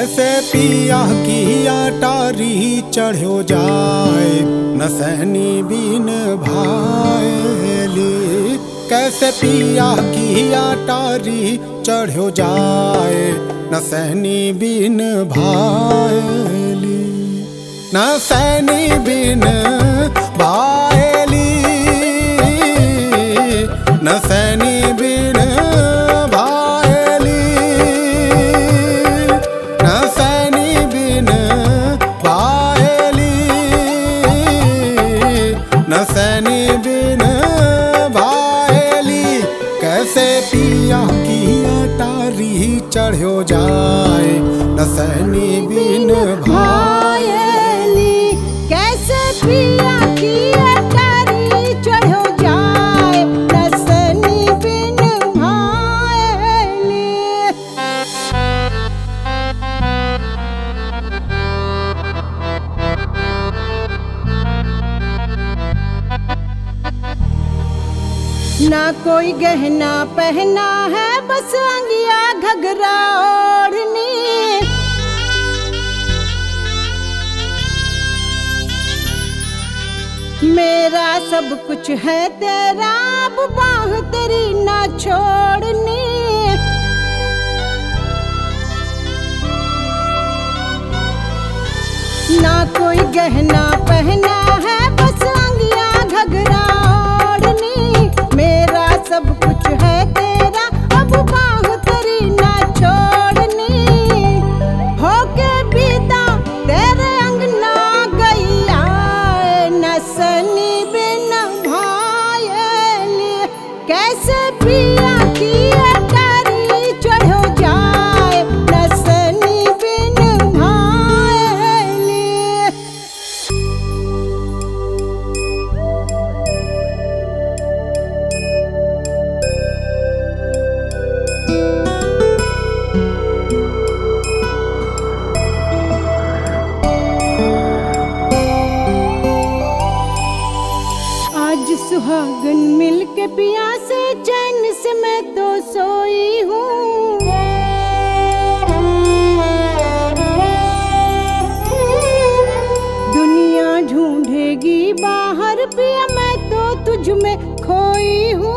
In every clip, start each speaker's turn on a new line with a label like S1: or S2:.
S1: कैसे पिया की अटारी चढ़ो जाए न सहनी बिन भायली। कैसे पिया की अटारी चढ़ो जाए न सहनी बिन भायली। न सहनी बिन भायली, न सहनी बिन भायली, न सहनी बिन भायली, न सहनी बिन भायली। कैसे पिया की अटारी चढ़ो जाए न सहनी बिन भायली।
S2: कैसे पिया की अटारी चढ़ो जाए न सहनी बिन भायली। ना कोई गहना पहना है, बस अंगिया घघरा ओढ़नी। मेरा सब कुछ है तेरा, अब बाह तेरी ना छोड़नी। ना कोई गहना पहना है, बस अंगिया घघरा ओढ़नी। मेरा सब कुछ है तेरा, अब बाह तेरी ना छोड़नी। होके बीता तेरे अंगना गई आए न सहनी बिन भायली। कैसे पिया की अटारी चढ़ो जाए न सहनी बिन भायली। आज सुहागन मिल के पिया से चैन से मैं तो सोई हूँ। दुनिया ढूंढेगी बाहर पिया, मैं तो तुझ में खोई हूँ।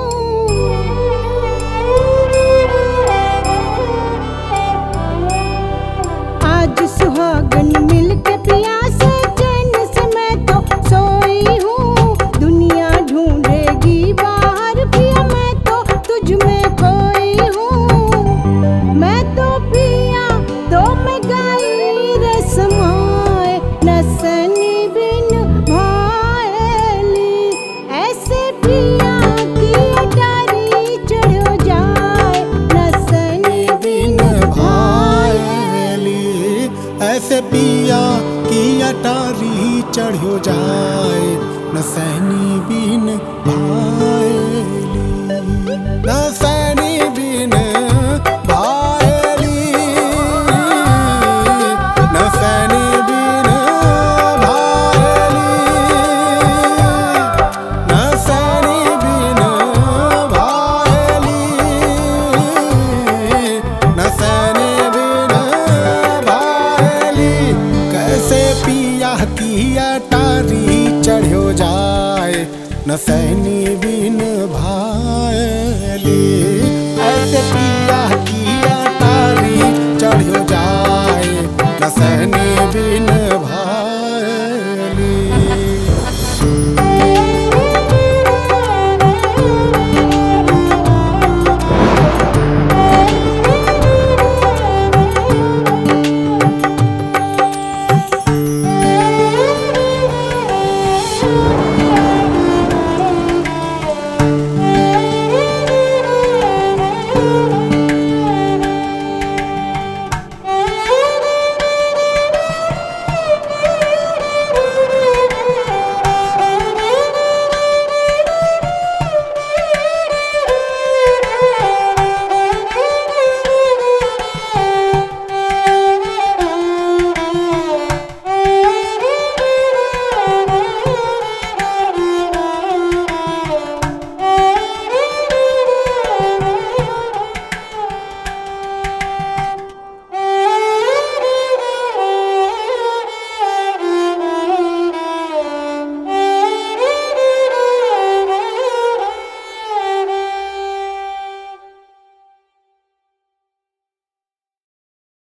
S2: आज सुहागन मिल के पिया से चैन से मैं तो सोई हूँ। दुनिया ढूंढेगी बाहर पिया, मैं तो तुझ में खोई हूँ। मैं तो पिया तो मैं गाई रसमाए न सहनी बिन भायली। ऐसे पिया की अटारी चढ़ो जाए न सहनी बिन भायली।
S1: ऐसे पिया की अटारी चढ़ो जाए न सहनी बिन भायली। न सहनी बिन भायली, न सहनी बिन भायली, न सहनी बिन भायली, न सहनी बिन भायली। कैसे पिया की अटारी चढ़ो जाए न सहनी